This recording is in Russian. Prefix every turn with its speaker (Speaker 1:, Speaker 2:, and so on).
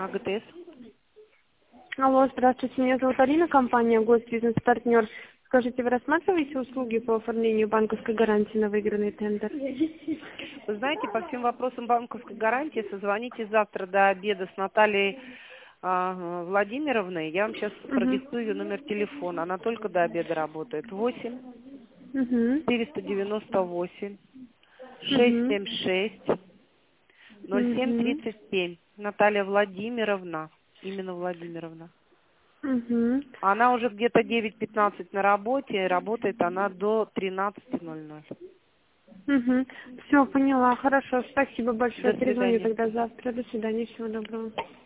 Speaker 1: АГТС.
Speaker 2: Алло, здравствуйте, меня зовут Алина, компания «Госбизнес-партнер». Скажите, вы рассматриваете услуги по оформлению банковской гарантии на выигранный тендер?
Speaker 1: Вы знаете, по всем вопросам банковской гарантии созвоните завтра до обеда с Натальей Владимировной. Я вам сейчас продиктую ее номер телефона. Она только до обеда работает. 8 498 676 0737. Наталья Владимировна. Именно Владимировна. Она уже где-то 9:15 на работе, работает она до 13:00.
Speaker 2: Все, поняла, хорошо, спасибо
Speaker 1: До
Speaker 2: большое. Перезвоню
Speaker 1: свидания.
Speaker 2: тогда завтра. До свидания, всего доброго.